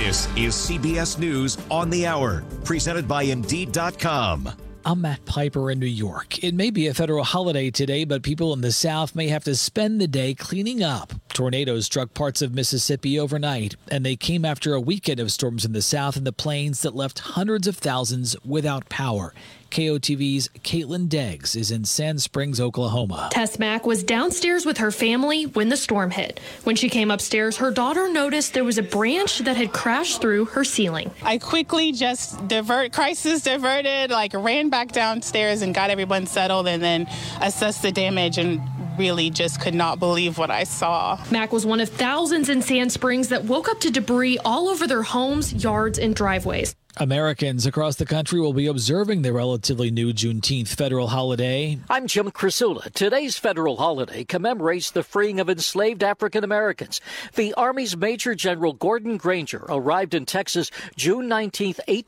This is CBS News on the Hour, presented by Indeed.com. I'm Matt Piper in New York. It may be a federal holiday today, but people in the South may have to spend the day cleaning up. Tornadoes struck parts of Mississippi overnight, and they came after a weekend of storms in the South and the plains that left hundreds of thousands without power. KOTV's Caitlin Deggs is in Sand Springs, Oklahoma. Tess Mack was downstairs with her family when the storm hit. When she came upstairs, her daughter noticed there was a branch that had crashed through her ceiling. I quickly just crisis diverted, ran back downstairs and got everyone settled and then assessed the damage and really just could not believe what I saw. Mack was one of thousands in Sand Springs that woke up to debris all over their homes, yards, and driveways. Americans across the country will be observing the relatively new Juneteenth federal holiday. I'm Jim Crisula. Today's federal holiday commemorates the freeing of enslaved African Americans. The Army's Major General Gordon Granger arrived in Texas June 19,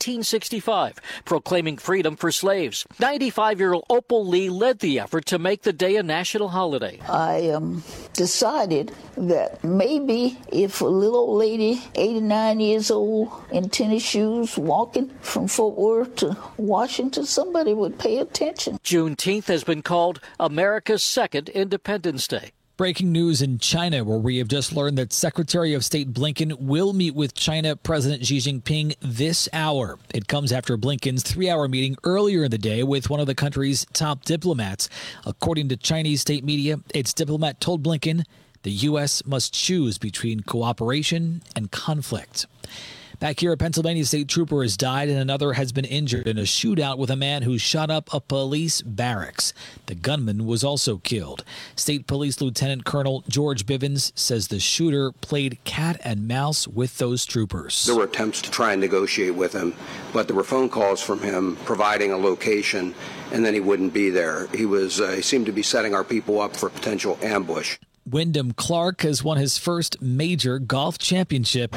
1865, proclaiming freedom for slaves. 95-year-old Opal Lee led the effort to make the day a national holiday. I decided that maybe if a little old lady, 89 years old, in tennis shoes, walking from Fort Worth to Washington, somebody would pay attention. Juneteenth has been called America's second Independence Day. Breaking news in China, where we have just learned that Secretary of State Blinken will meet with China President Xi Jinping this hour. It comes after Blinken's 3-hour meeting earlier in the day with one of the country's top diplomats. According to Chinese state media, its diplomat told Blinken the U.S. must choose between cooperation and conflict. Back here, a Pennsylvania state trooper has died and another has been injured in a shootout with a man who shot up a police barracks. The gunman was also killed. State Police Lieutenant Colonel George Bivens says the shooter played cat and mouse with those troopers. There were attempts to try and negotiate with him, but there were phone calls from him providing a location, and then he wouldn't be there. He seemed to be setting our people up for potential ambush. Wyndham Clark has won his first major golf championship.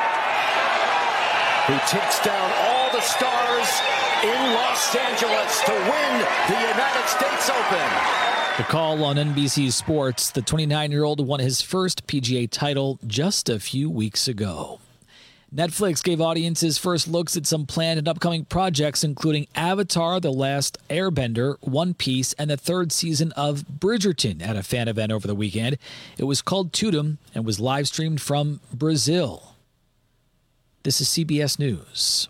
He takes down all the stars in Los Angeles to win the United States Open. The call on NBC Sports, the 29-year-old won his first PGA title just a few weeks ago. Netflix gave audiences first looks at some planned and upcoming projects, including Avatar, The Last Airbender, One Piece, and the third season of Bridgerton at a fan event over the weekend. It was called Tudum and was live streamed from Brazil. This is CBS News.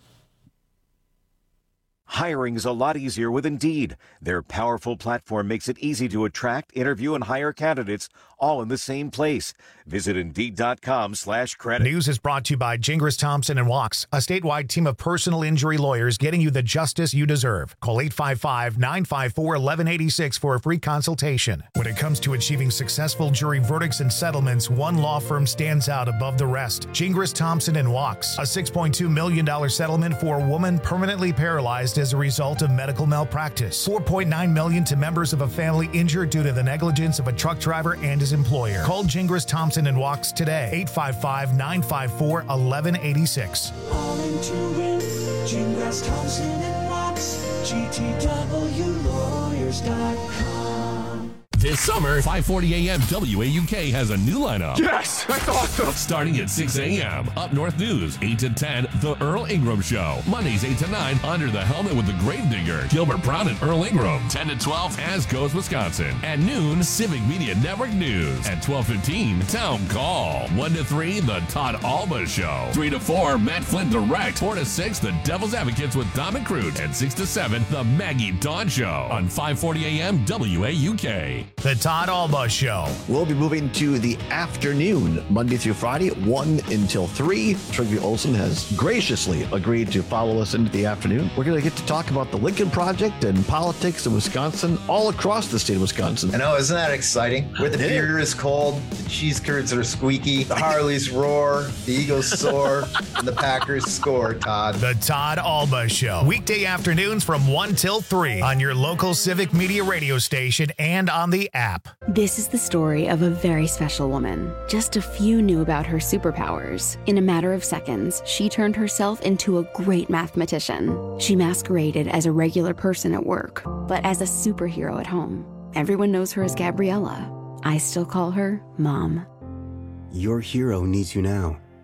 Hiring's a lot easier with Indeed. Their powerful platform makes it easy to attract, interview, and hire candidates all in the same place. Visit Indeed.com/credit. News is brought to you by Gingras Thompson & Walks, a statewide team of personal injury lawyers getting you the justice you deserve. Call 855-954-1186 for a free consultation. When it comes to achieving successful jury verdicts and settlements, one law firm stands out above the rest. Gingras Thompson & Walks, a $6.2 million settlement for a woman permanently paralyzed as a result of medical malpractice. $4.9 million to members of a family injured due to the negligence of a truck driver and his employer. Call Gingras Thompson & Walks today. 855-954-1186. All into it. Gingras Thompson & Walks. GTWlawyers.com. This summer, 5:40 a.m. WAUK has a new lineup. Yes, that's awesome. Starting at 6 a.m. Up North News, 8 to 10, The Earl Ingram Show. Mondays, 8 to 9, Under the Helmet with the Gravedigger, Gilbert Brown and Earl Ingram. 10 to 12, As Goes Wisconsin. At noon, Civic Media Network News. At 12:15, Town Call. 1 to 3, The Todd Alba Show. 3 to 4, Matt Flynn Direct. 4 to 6, The Devil's Advocates with Dom and Crute. And 6 to 7, The Maggie Dawn Show. On 5:40 a.m. WAUK. The Todd Alba Show. We'll be moving to the afternoon, Monday through Friday, 1 until 3. Trygve Olsen has graciously agreed to follow us into the afternoon. We're going to get to talk about the Lincoln Project and politics in Wisconsin, all across the state of Wisconsin. I know, isn't that exciting? Where the beer is cold, the cheese curds are squeaky, the Harleys roar, the Eagles soar, and the Packers score, Todd. The Todd Alba Show. Weekday afternoons from 1 till 3 on your local Civic Media radio station and on the app. This is the story of a very special woman. Just a few knew about her superpowers. In a matter of seconds, she turned herself into a great mathematician. She masqueraded as a regular person at work, but as a superhero at home. Everyone knows her as Gabriella. I still call her Mom. Your hero needs you now.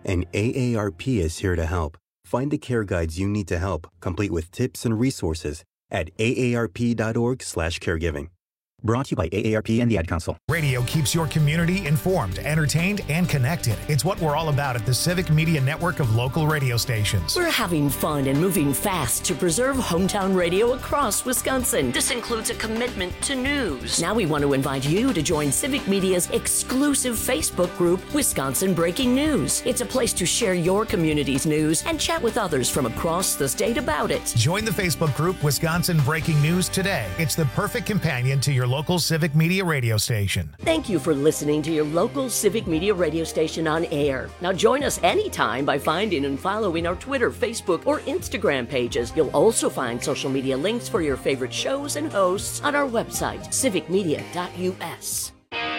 and AARP is here to help. Find the care guides you need to help, complete with tips and resources at aarp.org/caregiving. Brought to you by AARP and the Ad Council. Radio keeps your community informed, entertained, and connected. It's what we're all about at the Civic Media Network of local radio stations. We're having fun and moving fast to preserve hometown radio across Wisconsin. This includes a commitment to news. Now we want to invite you to join Civic Media's exclusive Facebook group, Wisconsin Breaking News. It's a place to share your community's news and chat with others from across the state about it. Join the Facebook group Wisconsin Breaking News today. It's the perfect companion to your local Civic Media radio station. Thank you for listening to your local Civic Media radio station on air. Now join us anytime by finding and following our Twitter, Facebook, or Instagram pages. You'll also find social media links for your favorite shows and hosts on our website, civicmedia.us.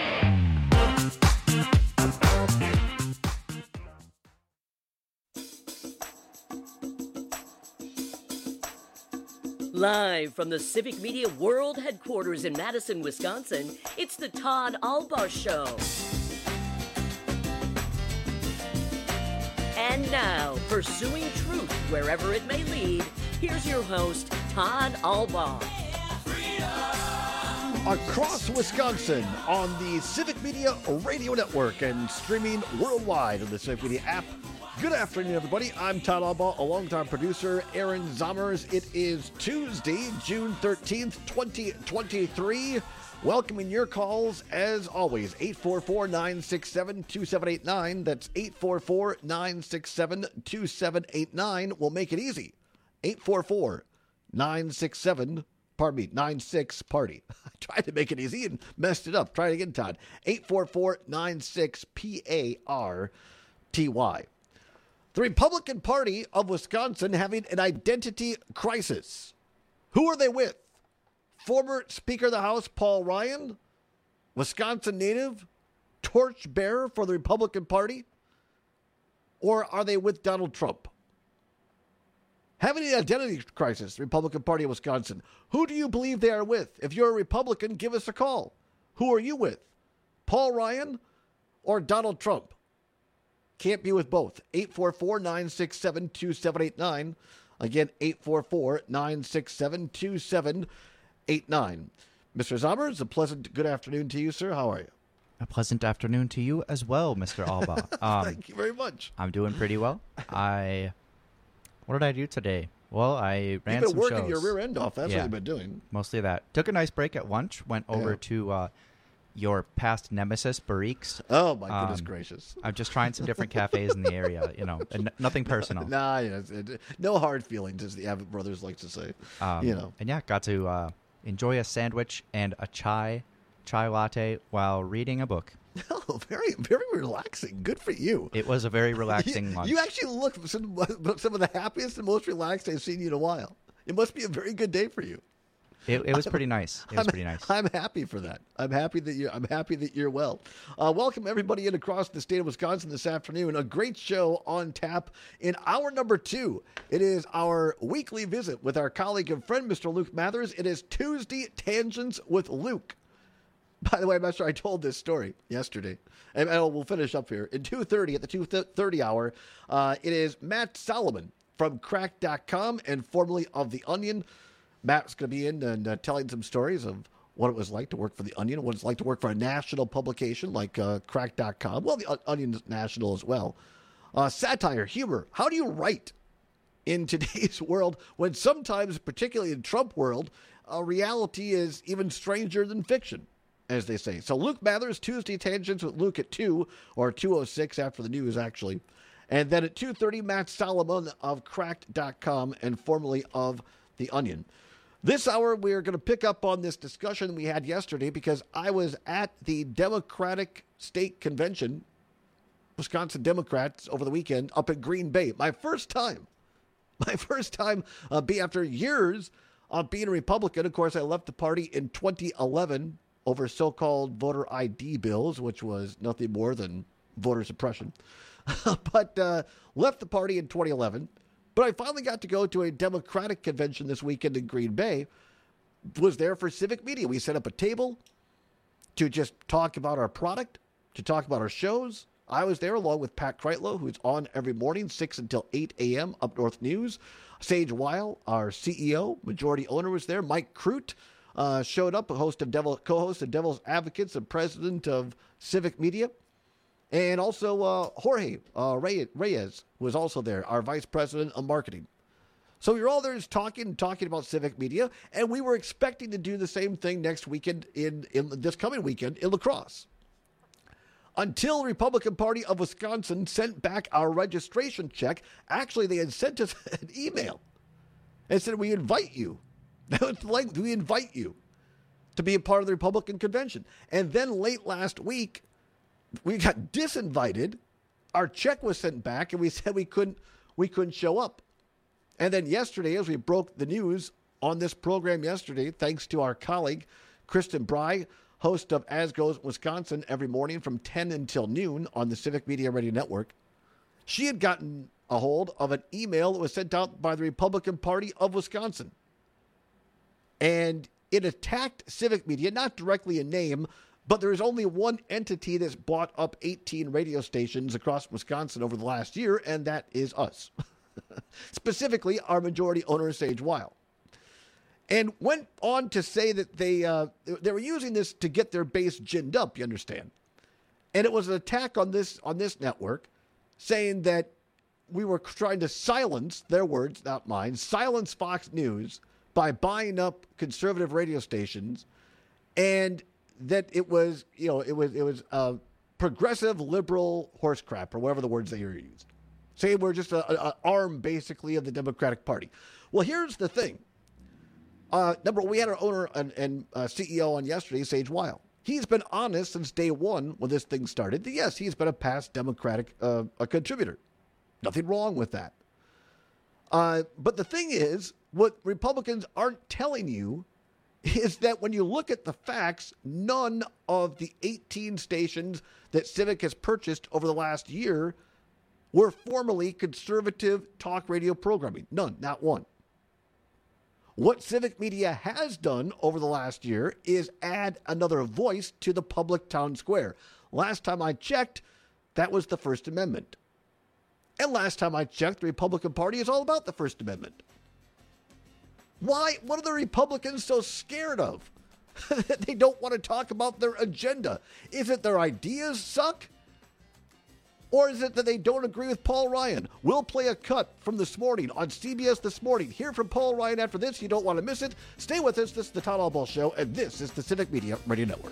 Live from the Civic Media World Headquarters in Madison, Wisconsin, it's the Todd Albaugh Show. And now, pursuing truth wherever it may lead, here's your host, Todd Albaugh. Across Wisconsin on the Civic Media Radio Network and streaming worldwide on the Civic Media app. Good afternoon, everybody. I'm Todd Albaugh, along with our producer, Aaron Zommers. It is Tuesday, June 13th, 2023. Welcoming your calls, as always, 844-967-2789. That's 844-967-2789. We'll make it easy. 844-967-96-party. I tried to make it easy and messed it up. Try it again, Todd. 844-96-PARTY. The Republican Party of Wisconsin having an identity crisis. Who are they with? Former Speaker of the House Paul Ryan, Wisconsin native, torchbearer for the Republican Party? Or are they with Donald Trump? Having an identity crisis, the Republican Party of Wisconsin. Who do you believe they are with? If you're a Republican, give us a call. Who are you with? Paul Ryan or Donald Trump? Can't be with both. 844-967-2789. Again, 844-967-2789. Mr. Zommers, a pleasant good afternoon to you, sir. How are you? A pleasant afternoon to you as well, Mr. Albaugh. Thank you very much. I'm doing pretty well. What did I do today? Well, I ran some shows. You've been working your rear end off. That's what you've been doing. Mostly that. Took a nice break at lunch. Went over to your past nemesis, Barrique's. Oh, my goodness gracious. I'm just trying some different cafes in the area, and nothing personal. No hard feelings, as the Abbott brothers like to say. And got to enjoy a sandwich and a chai latte while reading a book. Oh, very, very relaxing. Good for you. It was a very relaxing lunch. You actually look some of the happiest and most relaxed I've seen you in a while. It must be a very good day for you. It was pretty nice. I'm happy for that. I'm happy that you're well. Welcome everybody in across the state of Wisconsin this afternoon. A great show on tap in hour number 2. It is our weekly visit with our colleague and friend, Mr. Luke Mathers. It is Tuesday Tangents with Luke. By the way, I'm not sure I told this story yesterday. And we'll finish up here. At 2:30, at the 2:30 hour, it is Matt Solomon from Cracked.com and formerly of The Onion. Matt's going to be in and telling some stories of what it was like to work for The Onion, what it's like to work for a national publication like Cracked.com. Well, The Onion's national as well. Satire, humor. How do you write in today's world when sometimes, particularly in Trump world, reality is even stranger than fiction, as they say. So Luke Mathers, Tuesday Tangents with Luke at 2, or 2:06 after the news, actually. And then at 2:30, Matt Solomon of Cracked.com and formerly of The Onion. This hour, we're going to pick up on this discussion we had yesterday because I was at the Democratic State Convention, Wisconsin Democrats, over the weekend up in Green Bay. My first time after years of being a Republican. Of course, I left the party in 2011 over so-called voter ID bills, which was nothing more than voter suppression. But left the party in 2011. But I finally got to go to a Democratic convention this weekend in Green Bay. Was there for Civic Media. We set up a table to just talk about our product, to talk about our shows, I was there along with Pat Kreitlow, who's on every morning, 6 until 8 a.m., Up North News. Sage Weil, our CEO, majority owner, was there. Mike Crute showed up, co-host of Devil's Advocates and president of Civic Media. And also Jorge Reyes was also there, our vice president of marketing. So we were all there just talking about Civic Media, and we were expecting to do the same thing next weekend in this coming weekend in La Crosse. Until the Republican Party of Wisconsin sent back our registration check. Actually, they had sent us an email and said, we invite you. We invite you to be a part of the Republican convention. And then late last week, we got disinvited. Our check was sent back, and we said we couldn't show up. And then yesterday, as we broke the news on this program yesterday, thanks to our colleague, Kristen Bry, host of As Goes Wisconsin every morning from 10 until noon on the Civic Media Radio Network, she had gotten a hold of an email that was sent out by the Republican Party of Wisconsin. And it attacked Civic Media, not directly in name, but there is only one entity that's bought up 18 radio stations across Wisconsin over the last year, and that is us. Specifically, our majority owner, Sage Weil. And went on to say that they were using this to get their base ginned up, you understand. And it was an attack on this network, saying that we were trying to silence, their words, not mine, silence Fox News by buying up conservative radio stations, and that it was progressive liberal horse crap, or whatever the words that you used. Saying we're just an arm, basically, of the Democratic Party. Well, here's the thing. Number one, we had our owner and CEO on yesterday, Sage Weil. He's been honest since day one when this thing started. Yes, he's been a past Democratic contributor. Nothing wrong with that. But the thing is, what Republicans aren't telling you is that when you look at the facts, none of the 18 stations that Civic has purchased over the last year were formerly conservative talk radio programming. None, not one. What Civic Media has done over the last year is add another voice to the public town square. Last time I checked, that was the First Amendment. And last time I checked, the Republican Party is all about the First Amendment. Why? What are the Republicans so scared of? That they don't want to talk about their agenda? Is it their ideas suck? Or is it that they don't agree with Paul Ryan? We'll play a cut from this morning on CBS This Morning. Hear from Paul Ryan after this. You don't want to miss it. Stay with us. This is the Todd Albaugh Show, and this is the Civic Media Radio Network.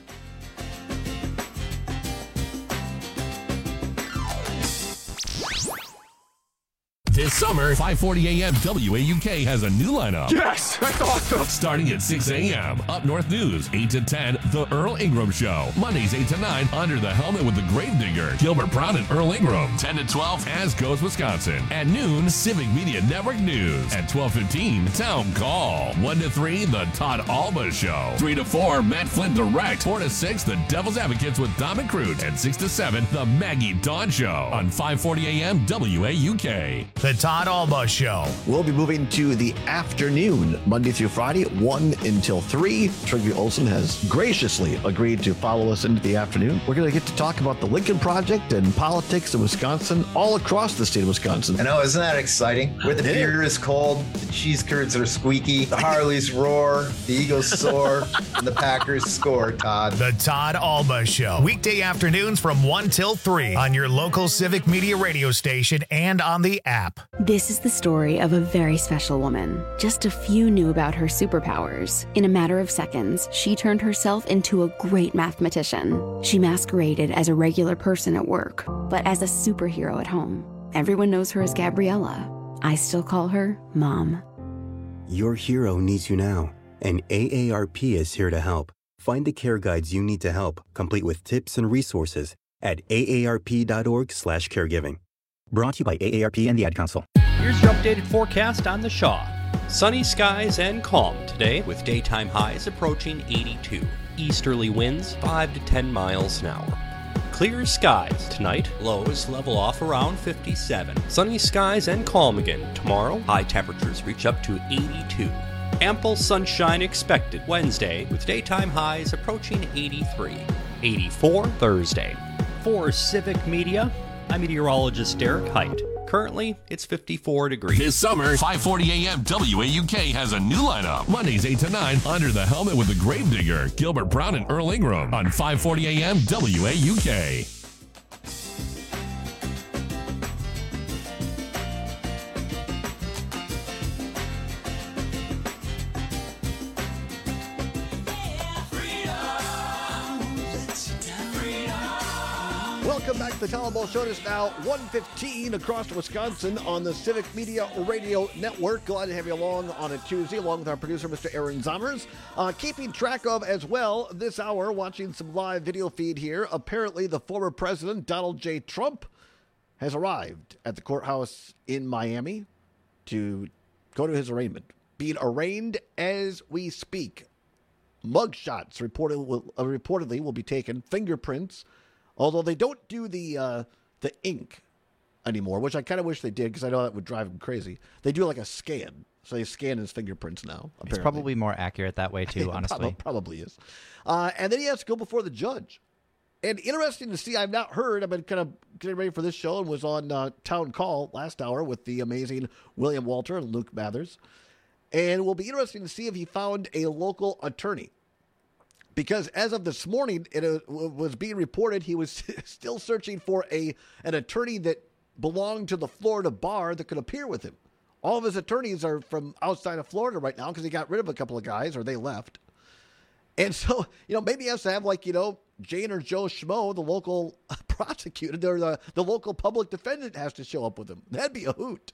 This summer, 5:40 a.m. WAUK has a new lineup. Yes, that's awesome. Starting at 6 a.m. Up North News, 8 to 10, The Earl Ingram Show. Mondays, 8 to 9, Under the Helmet with the Gravedigger, Gilbert Brown and Earl Ingram. 10 to 12, As Goes Wisconsin. At noon, Civic Media Network News. At 12:15, Town Call. 1 to 3, The Todd Albaugh Show. 3 to 4, Matt Flynn Direct. 4 to 6, The Devil's Advocates with Dom and Crute. And 6 to 7, The Maggie Dawn Show. On 5:40 a.m. WAUK. The Todd Albaugh Show. We'll be moving to the afternoon, Monday through Friday, 1 until 3. Trygve Olsen has graciously agreed to follow us into the afternoon. We're going to get to talk about the Lincoln Project and politics in Wisconsin, all across the state of Wisconsin. I know, isn't that exciting? Where the beer is cold, the cheese curds are squeaky, the Harleys roar, the Eagles soar, and the Packers score, Todd. The Todd Albaugh Show. Weekday afternoons from 1 till 3 on your local Civic Media radio station and on the app. This is the story of a very special woman. Just a few knew about her superpowers. In a matter of seconds, she turned herself into a great mathematician. She masqueraded as a regular person at work, but as a superhero at home. Everyone knows her as Gabriella. I still call her Mom. Your hero needs you now, and AARP is here to help. Find the care guides you need to help, complete with tips and resources at aarp.org/caregiving. Brought to you by AARP and the Ad Council. Here's your updated forecast on the Shaw. Sunny skies and calm today with daytime highs approaching 82. Easterly winds 5 to 10 miles an hour. Clear skies tonight, lows level off around 57. Sunny skies and calm again tomorrow. High temperatures reach up to 82. Ample sunshine expected Wednesday with daytime highs approaching 83. 84 Thursday. For Civic Media, I'm meteorologist Derek Height. Currently, it's 54 degrees. This summer, 540 AM WAUK has a new lineup. Mondays 8 to 9, Under the Helmet with the Gravedigger, Gilbert Brown and Earl Ingram on 540 AM WAUK. Welcome back to the Town Ball Show. It is now 1:15 across Wisconsin on the Civic Media Radio Network. Glad to have you along on a Tuesday, along with our producer, Mr. Aaron Zommers. Keeping track of as well this hour, watching some live video feed here. Apparently, the former president, Donald J. Trump, has arrived at the courthouse in Miami to go to his arraignment. Being arraigned as we speak. Mugshots reportedly will be taken, fingerprints. Although they don't do the ink anymore, which I kind of wish they did because I know that would drive him crazy. They do like a scan. So they scan his fingerprints now, apparently. It's probably more accurate that way, too, honestly. Probably is. And then he has to go before the judge. And interesting to see, I've not heard. I've been kind of getting ready for this show and was on Town Call last hour with the amazing William Walter and Luke Mathers. And it will be interesting to see if he found a local attorney. Because as of this morning, it was being reported he was still searching for an attorney that belonged to the Florida bar that could appear with him. All of his attorneys are from outside of Florida right now because he got rid of a couple of guys or they left. And so, maybe he has to have Jane or Joe Schmo, the local prosecutor, or the local public defendant has to show up with him. That'd be a hoot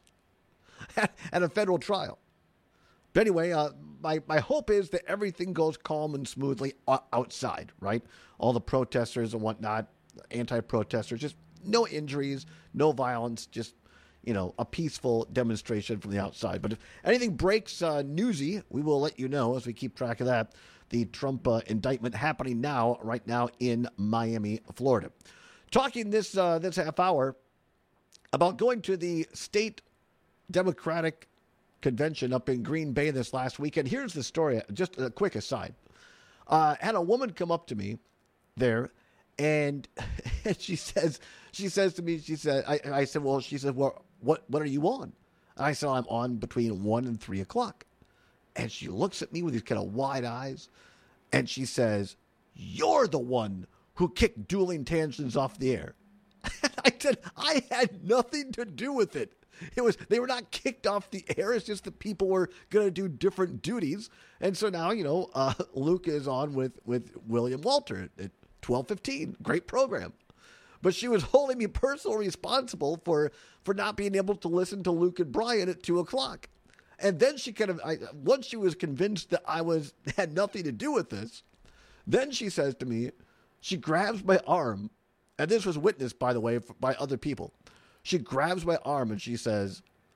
at a federal trial. But anyway, my hope is that everything goes calm and smoothly outside, right? All the protesters and whatnot, anti-protesters, just no injuries, no violence, just, a peaceful demonstration from the outside. But if anything breaks newsy, we will let you know as we keep track of that. The Trump indictment happening right now in Miami, Florida. Talking this half hour about going to the state Democratic convention up in Green Bay this last weekend. Here's the story, just a quick aside. Had a woman come up to me there, and she says to me, I said, what are you on? And I said, I'm on between 1 and 3 o'clock. And she looks at me with these kind of wide eyes, and she says, you're the one who kicked Dueling Tangerines off the air. And I said, I had nothing to do with it. They were not kicked off the air. It's just that people were going to do different duties. And so now, Luke is on with William Walter at 12:15. Great program. But she was holding me personally responsible for not being able to listen to Luke and Brian at 2 o'clock. And then she once she was convinced that I had nothing to do with this, then she says to me, she grabs my arm, and this was witnessed, by the way, by other people. She grabs my arm and she says,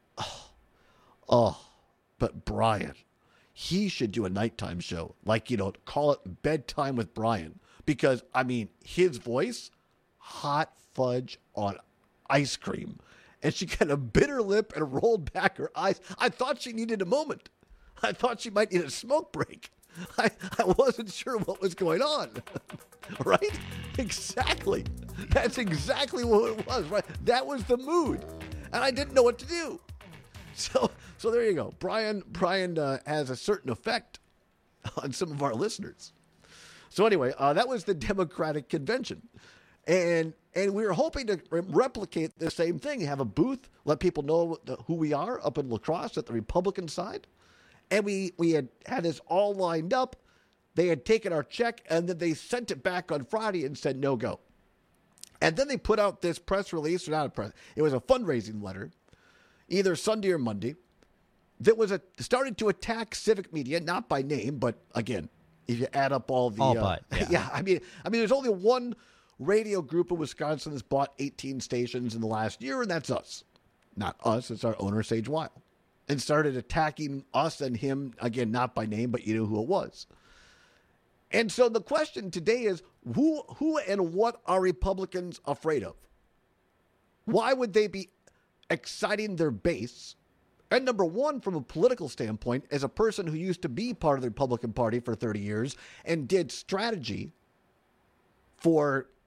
but Brian, he should do a nighttime show. Call it Bedtime with Brian. Because, his voice, hot fudge on ice cream. And she kind of bit her lip and rolled back her eyes. I thought she needed a moment. I thought she might need a smoke break. I wasn't sure what was going on. Right? Exactly. That's exactly what it was, right? That was the mood. And I didn't know what to do. So there you go. Brian has a certain effect on some of our listeners. So anyway, that was the Democratic convention. And we were hoping to replicate the same thing, have a booth, let people know who we are up in La Crosse at the Republican side. And we had this all lined up. They had taken our check, and then they sent it back on Friday and said no go. And then they put out this press release, or not a press, it was a fundraising letter, either Sunday or Monday, that was started to attack Civic Media, not by name, but again, if you add up all the... yeah, there's only one radio group in Wisconsin that's bought 18 stations in the last year, and that's us. Not us, it's our owner, Sage Weil. And started attacking us and him, again, not by name, but you know who it was. And so the question today is, who and what are Republicans afraid of? Why would they be exciting their base? And number one, from a political standpoint, as a person who used to be part of the Republican Party for 30 years and did strategy for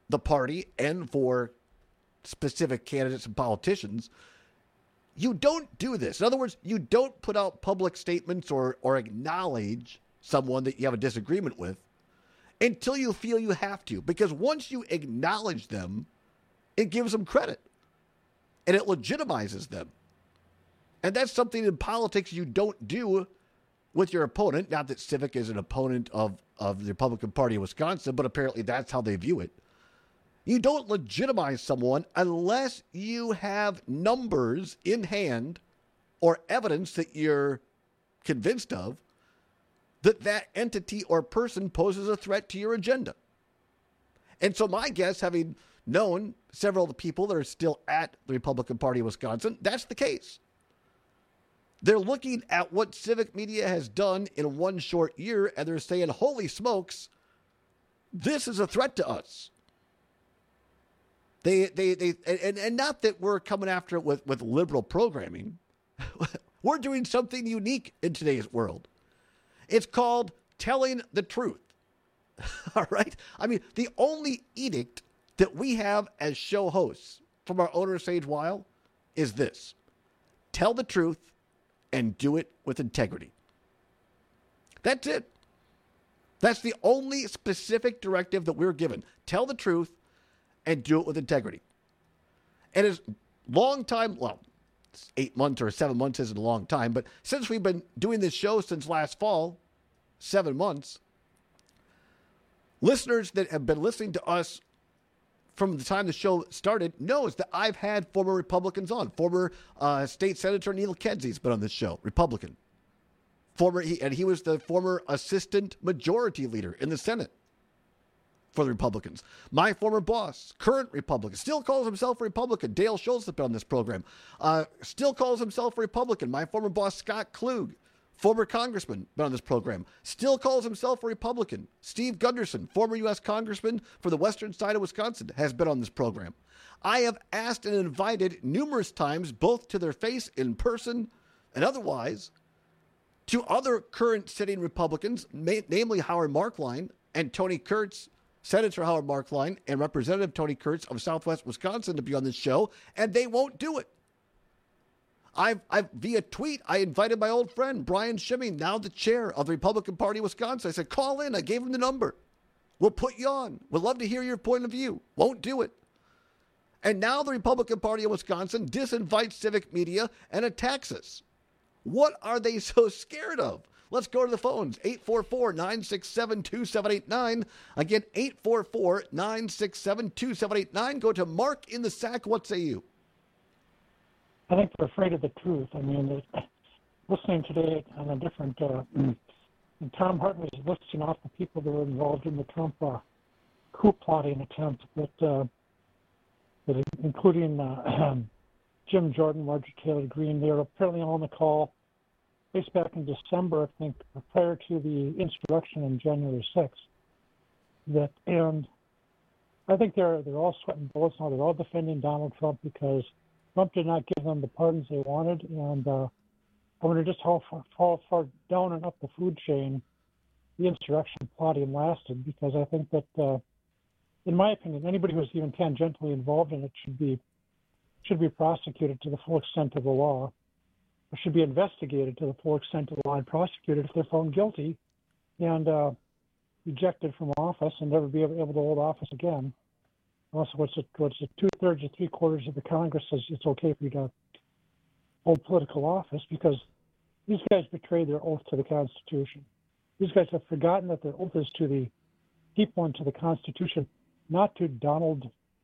the party and for specific candidates and politicians, you don't do this. In other words, you don't put out public statements or acknowledge someone that you have a disagreement with until you feel you have to. Because once you acknowledge them, it gives them credit and it legitimizes them. And that's something in politics you don't do with your opponent. Not that Civic is an opponent of the Republican Party of Wisconsin, but apparently that's how they view it. You don't legitimize someone unless you have numbers in hand or evidence that you're convinced of that entity or person poses a threat to your agenda. And so my guess, having known several of the people that are still at the Republican Party of Wisconsin, that's the case. They're looking at what Civic Media has done in one short year, and they're saying, holy smokes, this is a threat to us. And not that we're coming after it with liberal programming. We're doing something unique in today's world. It's called telling the truth. All right? I mean, the only edict that we have as show hosts from our owner, Sage Weil, is this. Tell the truth and do it with integrity. That's it. That's the only specific directive that we're given. Tell the truth and do it with integrity. And as long time, well, 8 months or 7 months isn't a long time, but since we've been doing this show since last fall, 7 months, listeners that have been listening to us from the time the show started knows that I've had former Republicans on. Former State Senator Neil Kedzie has been on this show, Republican. He was the former assistant majority leader in the Senate for the Republicans. My former boss, current Republican, still calls himself a Republican. Dale Schultz has been on this program. Still calls himself a Republican. My former boss, Scott Klug, former congressman, been on this program. Still calls himself a Republican. Steve Gunderson, former U.S. congressman for the western side of Wisconsin, has been on this program. I have asked and invited numerous times, both to their face in person and otherwise, to other current sitting Republicans, namely Howard Marklein and Tony Kurtz, Senator Howard Marklein and Representative Tony Kurtz of Southwest Wisconsin, to be on this show, and they won't do it. I've via tweet, I invited my old friend Brian Schimming, now the chair of the Republican Party of Wisconsin. I said, call in. I gave him the number. We'll put you on. We'd love to hear your point of view. Won't do it. And now the Republican Party of Wisconsin disinvites Civic Media and attacks us. What are they so scared of? Let's go to the phones. 844-967-2789. Again, 844-967-2789. Go to Mark in the Sack. What say you? I think they're afraid of the truth. I mean, listening today on a different, Tom Hartman is listing off the people that were involved in the Trump coup plotting attempt, that including Jim Jordan, Marjorie Taylor Greene. They were apparently on the call, at least back in December, I think, prior to the insurrection on January 6th. And I think they're all sweating bullets now. They're all defending Donald Trump because Trump did not give them the pardons they wanted, and I wonder just how far down and up the food chain the insurrection plotting lasted, because I think that, in my opinion, anybody who's even tangentially involved in it should be prosecuted to the full extent of the law, or should be investigated to the full extent of the law and prosecuted if they're found guilty and ejected from office and never be able to hold office again. Also, what's it 2/3 or 3/4 of the Congress says it's okay for you to hold political office, because these guys betrayed their oath to the Constitution. These guys have forgotten that their oath is to the people and to the Constitution, not to Donald,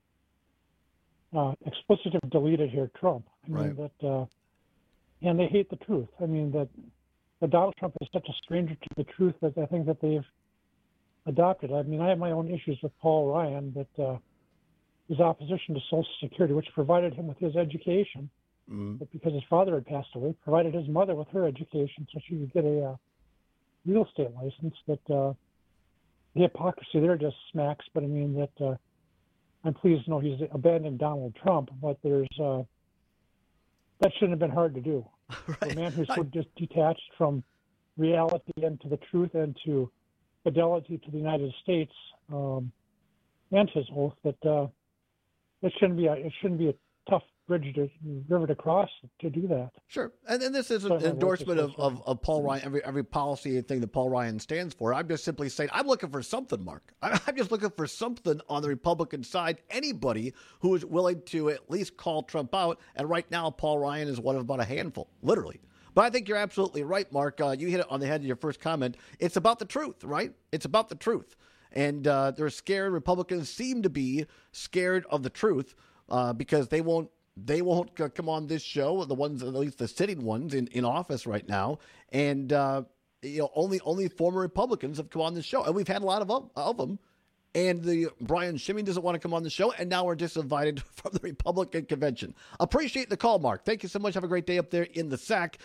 explicit deleted here, Trump. I mean, right. And they hate the truth. I mean, that Donald Trump is such a stranger to the truth that I think that they've adopted. I mean, I have my own issues with Paul Ryan, but his opposition to Social Security, which provided him with his education, but because his father had passed away, provided his mother with her education so she could get a real estate license. That the hypocrisy there just smacks. But I mean that I'm pleased to know he's abandoned Donald Trump, but there's that shouldn't have been hard to do. Right. A man who's so detached from reality and to the truth and to fidelity to the United States. and his oath, that it shouldn't be a tough river to cross to do that. Sure, and this is an endorsement of Paul Ryan, every policy thing that Paul Ryan stands for. I'm just simply saying I'm looking for something, Mark. I'm just looking for something on the Republican side. Anybody who is willing to at least call Trump out, and right now Paul Ryan is one of about a handful, literally. But I think you're absolutely right, Mark. You hit it on the head in your first comment. It's about the truth, right? It's about the truth. And they're scared. Republicans seem to be scared of the truth because they won't come on this show, the ones, at least the sitting ones in office right now. And, only former Republicans have come on this show. And we've had a lot of them. And the Brian Schimming doesn't want to come on the show. And now we're disinvited from the Republican convention. Appreciate the call, Mark. Thank you so much. Have a great day up there in the SAC.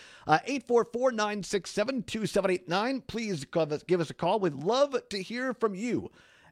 844-967-2789. Please give us a call. We'd love to hear from you.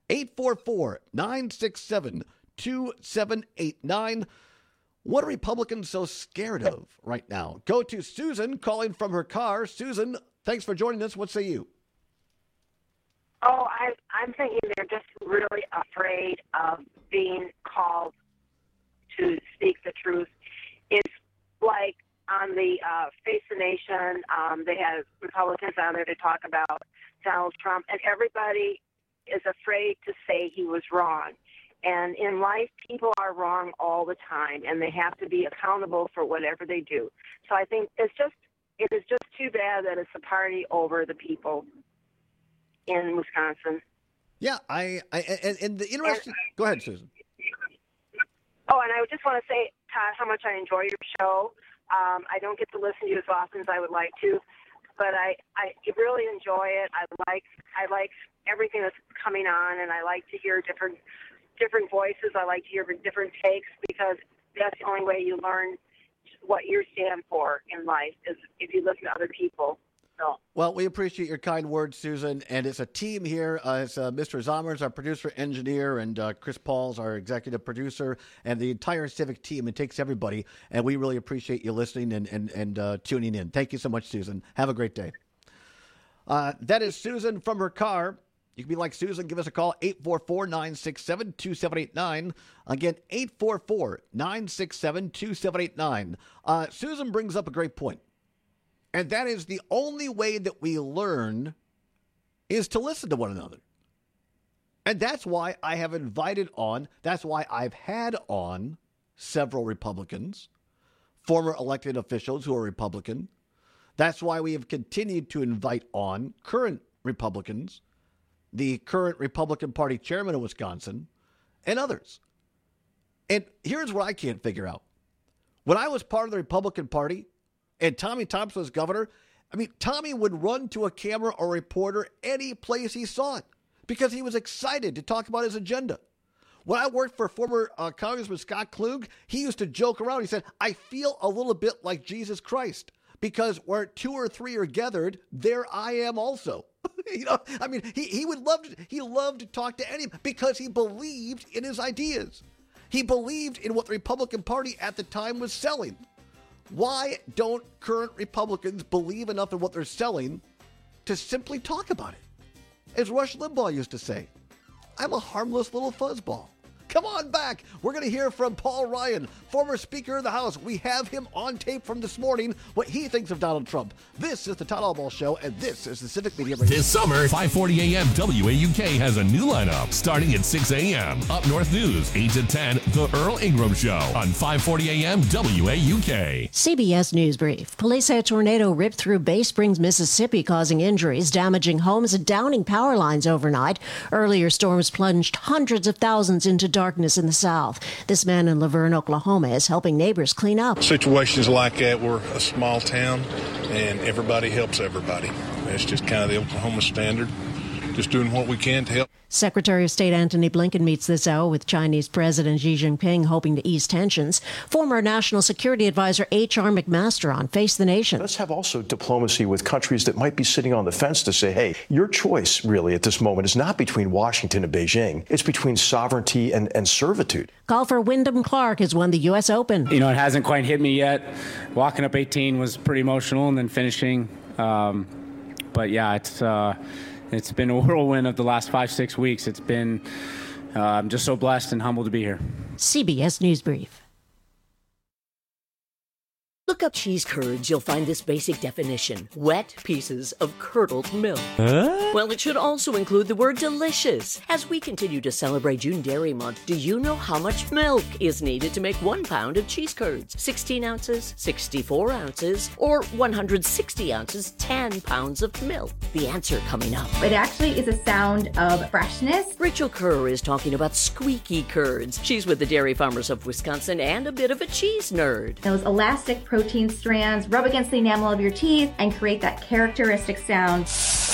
844-967-2789. What are Republicans so scared of right now? Go to Susan calling from her car. Susan, thanks for joining us. What say you? Oh, I'm thinking they're just really afraid of being called to speak the truth. It's like on the Face the Nation, they had Republicans on there to talk about Donald Trump, and everybody is afraid to say he was wrong. And in life, people are wrong all the time, and they have to be accountable for whatever they do. So I think it is just too bad that it's a party over the people in Wisconsin. Yeah, and the interesting. Go ahead, Susan. Oh, and I just want to say, Todd, how much I enjoy your show. I don't get to listen to you as often as I would like to, but I really enjoy it. I like everything that's coming on, and I like to hear different voices. I like to hear different takes, because that's the only way you learn what you stand for in life, is if you listen to other people. So. Well, we appreciate your kind words, Susan, and it's a team here. It's Mr. Zommers, our producer engineer, and Chris Paul's our executive producer, and the entire Civic team. It takes everybody, and we really appreciate you listening and tuning in. Thank you so much, Susan. Have a great day. That is Susan from her car. You can be like Susan. Give us a call, 844-967-2789. Again, 844-967-2789. Susan brings up a great point. And that is the only way that we learn is to listen to one another. And that's why I have that's why I've had on several Republicans, former elected officials who are Republican. That's why we have continued to invite on current Republicans, the current Republican Party chairman of Wisconsin, and others. And here's what I can't figure out. When I was part of the Republican Party and Tommy Thompson was governor, Tommy would run to a camera or reporter any place he saw it because he was excited to talk about his agenda. When I worked for former Congressman Scott Klug, he used to joke around. He said, I feel a little bit like Jesus Christ because where 2 or 3 are gathered, there I am also. He loved to talk to anyone because he believed in his ideas. He believed in what the Republican Party at the time was selling. Why don't current Republicans believe enough in what they're selling to simply talk about it? As Rush Limbaugh used to say, I'm a harmless little fuzzball. Come on back. We're going to hear from Paul Ryan, former Speaker of the House. We have him on tape from this morning, what he thinks of Donald Trump. This is the Todd Albaugh Show, and this is the Civic Media Radio. This summer, 540 AM WAUK has a new lineup starting at 6 a.m. Up North News, 8 to 10, The Earl Ingram Show on 540 AM WAUK. CBS News Brief. Police say a tornado ripped through Bay Springs, Mississippi, causing injuries, damaging homes, and downing power lines overnight. Earlier storms plunged hundreds of thousands into darkness in the south. This man in Laverne, Oklahoma, is helping neighbors clean up. Situations like that, we're a small town, and everybody helps everybody. That's just kind of the Oklahoma standard. Just doing what we can to help. Secretary of State Antony Blinken meets this hour with Chinese President Xi Jinping, hoping to ease tensions. Former National Security Advisor H.R. McMaster on Face the Nation. Let's have also diplomacy with countries that might be sitting on the fence to say, hey, your choice really at this moment is not between Washington and Beijing. It's between sovereignty and servitude. Golfer Wyndham Clark has won the U.S. Open. It hasn't quite hit me yet. Walking up 18 was pretty emotional, and then finishing. But yeah, it's been a whirlwind of the last 5-6 weeks. It's been I'm just so blessed and humbled to be here. CBS News Brief. Look up cheese curds, you'll find this basic definition: wet pieces of curdled milk. Well, it should also include the word delicious. As we continue to celebrate June Dairy Month, do you know how much milk is needed to make 1 pound of cheese curds? 16 ounces, 64 ounces, or 160 ounces, 10 pounds of milk? The answer coming up. It actually is a sound of freshness. Rachel Kerr is talking about squeaky curds. She's with the Dairy Farmers of Wisconsin and a bit of a cheese nerd. Those elastic protein strands rub against the enamel of your teeth and create that characteristic sound.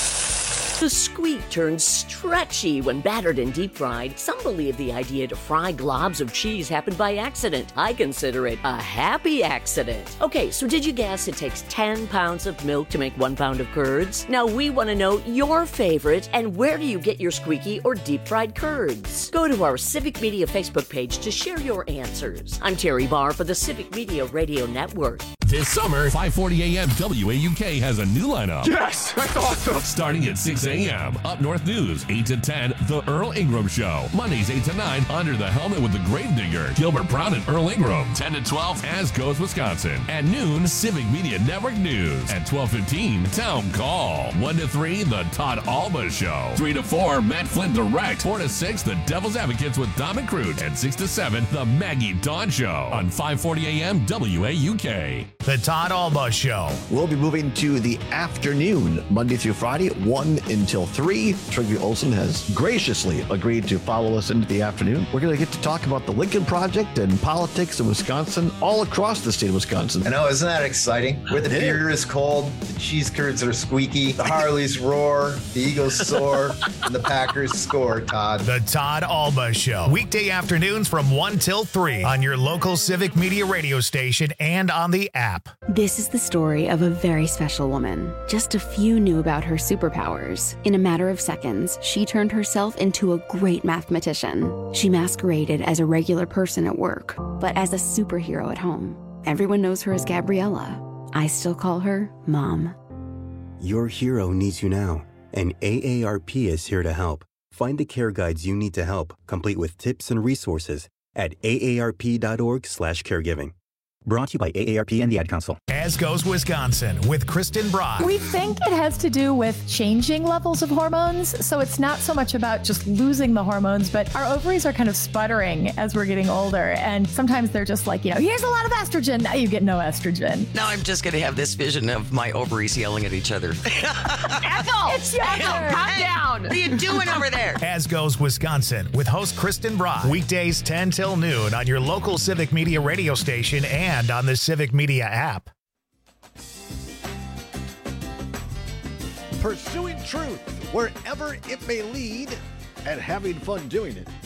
The squeak turns stretchy when battered and deep fried. Some believe the idea to fry globs of cheese happened by accident. I consider it a happy accident. Okay, so did you guess it takes 10 pounds of milk to make 1 pound of curds? Now we want to know your favorite and where do you get your squeaky or deep fried curds? Go to our Civic Media Facebook page to share your answers. I'm Terry Barr for the Civic Media Radio Network. This summer, 5:40 a.m. WAUK has a new lineup. Yes, that's awesome. Starting at 6 a.m. Up North News, 8 to 10, The Earl Ingram Show. Mondays, 8 to 9, Under the Helmet with the Gravedigger, Gilbert Brown and Earl Ingram. 10 to 12, As Goes Wisconsin. At noon, Civic Media Network News. At 12:15, Town Call. 1 to 3, The Todd Alba Show. 3 to 4, Matt Flint Direct. 4 to 6, The Devil's Advocates with Dom and Crute. And 6 to 7, The Maggie Dawn Show. On 5:40 a.m. WAUK. The Todd Alba Show. We'll be moving to the afternoon, Monday through Friday, 1 until 3. Trygve Olsen has graciously agreed to follow us into the afternoon. We're going to get to talk about the Lincoln Project and politics in Wisconsin, all across the state of Wisconsin. I know, isn't that exciting? Where the beer is cold, the cheese curds are squeaky, the Harleys roar, the Eagles soar, and the Packers score, Todd. The Todd Alba Show. Weekday afternoons from 1 till 3 on your local Civic Media radio station and on the app. This is the story of a very special woman. Just a few knew about her superpowers. In a matter of seconds, she turned herself into a great mathematician. She masqueraded as a regular person at work, but as a superhero at home. Everyone knows her as Gabriella. I still call her Mom. Your hero needs you now, and AARP is here to help. Find the care guides you need to help, complete with tips and resources at aarp.org/caregiving. Brought to you by AARP and the Ad Council. As Goes Wisconsin with Kristen Brock. We think it has to do with changing levels of hormones. So it's not so much about just losing the hormones, but our ovaries are kind of sputtering as we're getting older. And sometimes they're just like, here's a lot of estrogen. Now you get no estrogen. Now I'm just going to have this vision of my ovaries yelling at each other. Ethel! It's Ethel! Calm down! What are you doing over there? As Goes Wisconsin with host Kristen Brock. Weekdays 10 till noon on your local Civic Media radio station and on the Civic Media app. Pursuing truth wherever it may lead and having fun doing it.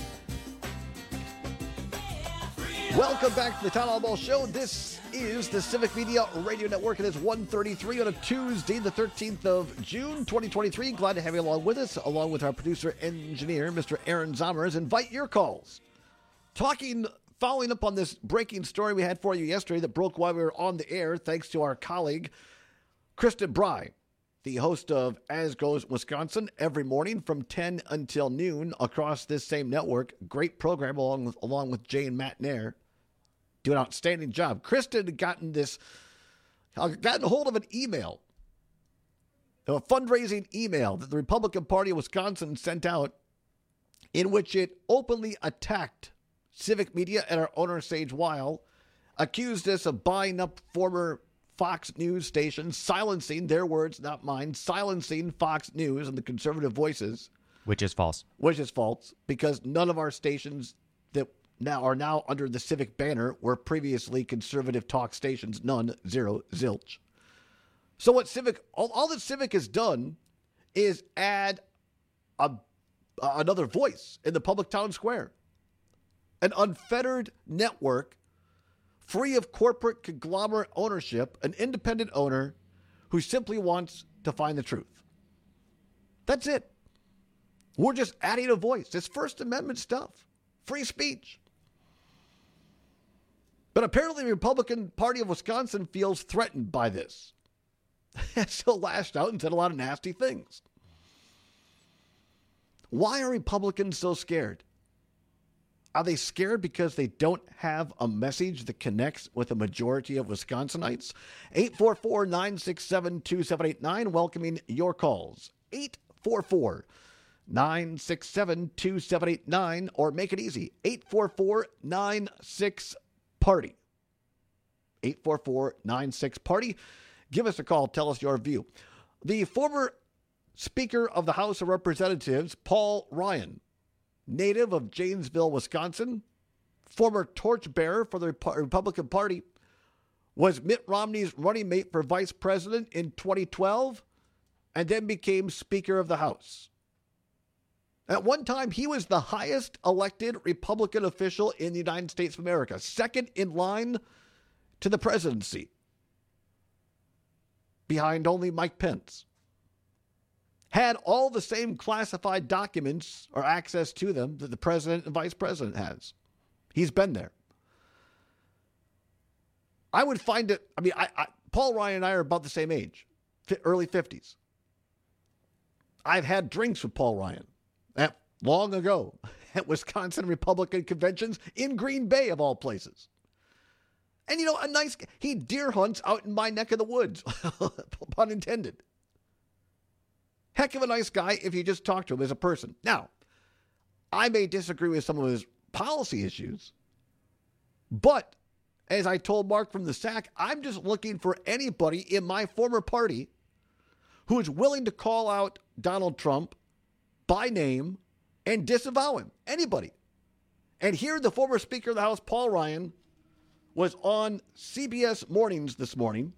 Welcome back to the Todd Alba Show. This is the Civic Media Radio Network. It is 1:33 on a Tuesday, the 13th of June, 2023. Glad to have you along with us, along with our producer engineer, Mr. Aaron Zommers. Invite your calls. Following up on this breaking story we had for you yesterday that broke while we were on the air, thanks to our colleague, Kristen Bry, the host of As Goes Wisconsin, every morning from 10 until noon across this same network. Great program along with Jay and Matt Nair. Do an outstanding job. Kristen had gotten hold of an email, a fundraising email that the Republican Party of Wisconsin sent out in which it openly attacked Civic Media and our owner, Sage Weil, accused us of buying up former Fox News stations, silencing, their words, not mine, silencing Fox News and the conservative voices. Which is false. Which is false, because none of our stations that are now under the Civic banner were previously conservative talk stations. None, zero, zilch. So what all that Civic has done is add another voice in the public town square. An unfettered network, free of corporate conglomerate ownership, an independent owner who simply wants to find the truth. That's it. We're just adding a voice. It's First Amendment stuff. Free speech. But apparently the Republican Party of Wisconsin feels threatened by this. So lashed out and said a lot of nasty things. Why are Republicans so scared? Are they scared because they don't have a message that connects with a majority of Wisconsinites? 844-967-2789, welcoming your calls. 844-967-2789, or make it easy, 844-96-PARTY. 844-96-PARTY. Give us a call. Tell us your view. The former Speaker of the House of Representatives, Paul Ryan, native of Janesville, Wisconsin, former torchbearer for the Republican Party, was Mitt Romney's running mate for vice president in 2012, and then became Speaker of the House. At one time, he was the highest elected Republican official in the United States of America, second in line to the presidency, behind only Mike Pence. Had all the same classified documents or access to them that the president and vice president has. He's been there. I would find it, Paul Ryan and I are about the same age, early 50s. I've had drinks with Paul Ryan long ago at Wisconsin Republican conventions in Green Bay, of all places. And, a nice guy. He deer hunts out in my neck of the woods, pun intended. Heck of a nice guy if you just talk to him as a person. Now, I may disagree with some of his policy issues, but as I told Mark from the SAC, I'm just looking for anybody in my former party who is willing to call out Donald Trump by name and disavow him. Anybody. And here, the former Speaker of the House, Paul Ryan, was on CBS Mornings this morning,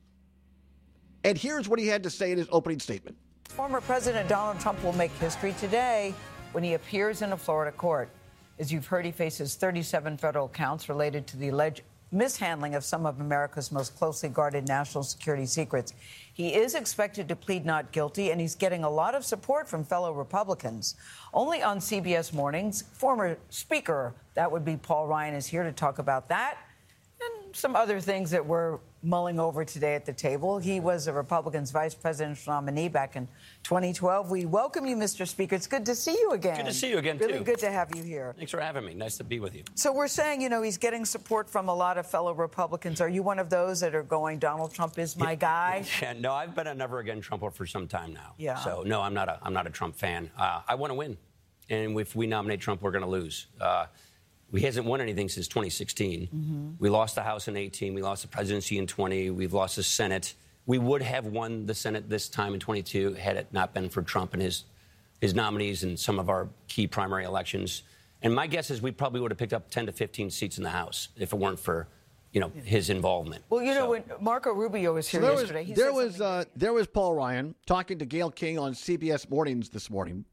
and here's what he had to say in his opening statement. Former President Donald Trump will make history today when he appears in a Florida court. As you've heard, he faces 37 federal counts related to the alleged mishandling of some of America's most closely guarded national security secrets. He is expected to plead not guilty, and he's getting a lot of support from fellow Republicans. Only on CBS Mornings, former Speaker, that would be Paul Ryan, is here to talk about that and some other things that we're mulling over today at the table. He was a Republican's vice presidential nominee back in 2012. We welcome you, Mr. Speaker. It's good to see you again. Good to see you again, really too. Good to have you here. Thanks for having me. Nice to be with you. So we're saying, he's getting support from a lot of fellow Republicans. Are you one of those that are going, Donald Trump is my guy? Yeah, no, I've been a never again Trumper for some time now. Yeah. So, no, I'm not a Trump fan. I want to win. And if we nominate Trump, we're going to lose. He hasn't won anything since 2016. Mm-hmm. We lost the House in 18. We lost the presidency in 20. We've lost the Senate. We would have won the Senate this time in 22 had it not been for Trump and his nominees in some of our key primary elections. And my guess is we probably would have picked up 10 to 15 seats in the House if it weren't for, his involvement. Well, when Marco Rubio was here yesterday, there was Paul Ryan talking to Gayle King on CBS Mornings this morning,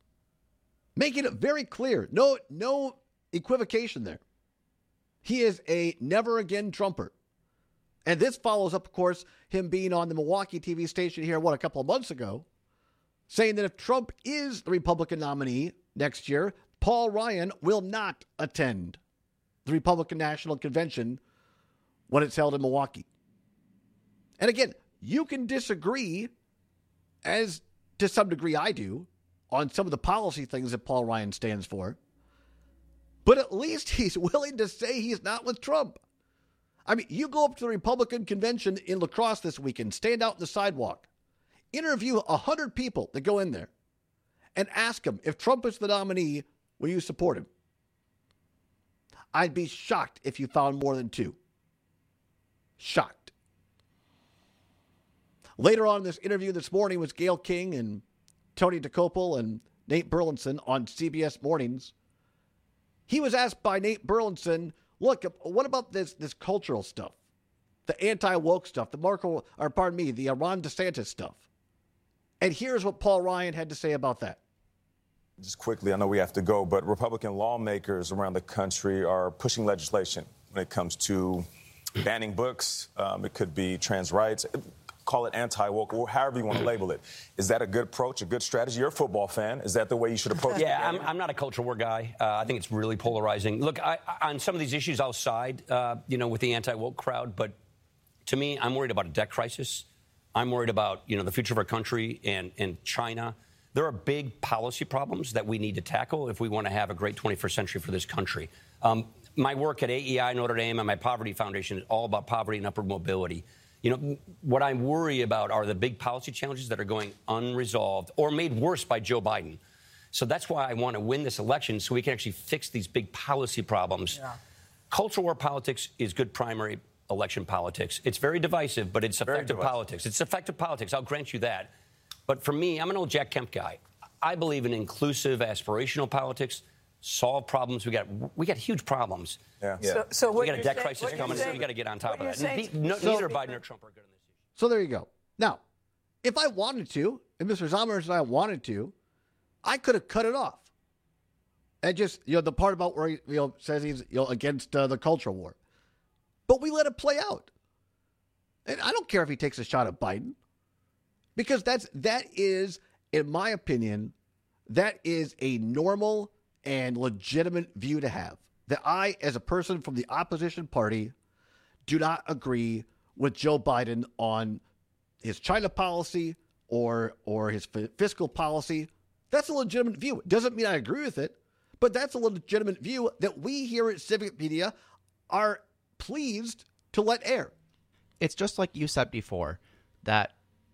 making it very clear. No equivocation there. He is a never again Trumper. And this follows up, of course, him being on the Milwaukee TV station here, a couple of months ago, saying that if Trump is the Republican nominee next year, Paul Ryan will not attend the Republican National Convention when it's held in Milwaukee. And again, you can disagree, as to some degree I do, on some of the policy things that Paul Ryan stands for. But at least he's willing to say he's not with Trump. You go up to the Republican convention in La Crosse this weekend, stand out on the sidewalk, interview 100 people that go in there, and ask them, if Trump is the nominee, will you support him? I'd be shocked if you found more than 2. Shocked. Later on in this interview this morning was Gayle King and Tony Dokoupil and Nate Burleson on CBS Mornings. He was asked by Nate Burleson, look, what about this cultural stuff? The anti-woke stuff, the Ron DeSantis stuff. And here's what Paul Ryan had to say about that. Just quickly, I know we have to go, but Republican lawmakers around the country are pushing legislation when it comes to banning books. It could be trans rights. Call it anti-woke, or however you want to label it. Is that a good approach, a good strategy? You're a football fan. Is that the way you should approach it? Yeah, I'm not a culture war guy. I think it's really polarizing. Look, on some of these issues, I'll side, with the anti-woke crowd. But to me, I'm worried about a debt crisis. I'm worried about, the future of our country and China. There are big policy problems that we need to tackle if we want to have a great 21st century for this country. My work at AEI Notre Dame and my Poverty Foundation is all about poverty and upward mobility. You know, what I worry about are the big policy challenges that are going unresolved or made worse by Joe Biden. So that's why I want to win this election so we can actually fix these big policy problems. Yeah. Cultural war politics is good primary election politics. It's very divisive, but it's effective politics. It's effective politics. I'll grant you that. But for me, I'm an old Jack Kemp guy. I believe in inclusive, aspirational politics. Solve problems. We got huge problems. Yeah. So we got a debt crisis coming. So we got to get on top of that. Neither Biden or Trump are good on this issue. So there you go. Now, if I wanted to, if Mr. Zommers and I wanted to, I could have cut it off. And just, the part about where he, says he's, against the culture war. But we let it play out. And I don't care if he takes a shot at Biden. Because that is, in my opinion, that is a normal and legitimate view to have. That I, as a person from the opposition party, do not agree with Joe Biden on his China policy or his fiscal policy. That's a legitimate view. It doesn't mean I agree with it, but that's a legitimate view that we here at Civic Media are pleased to let air. It's just like you said before, that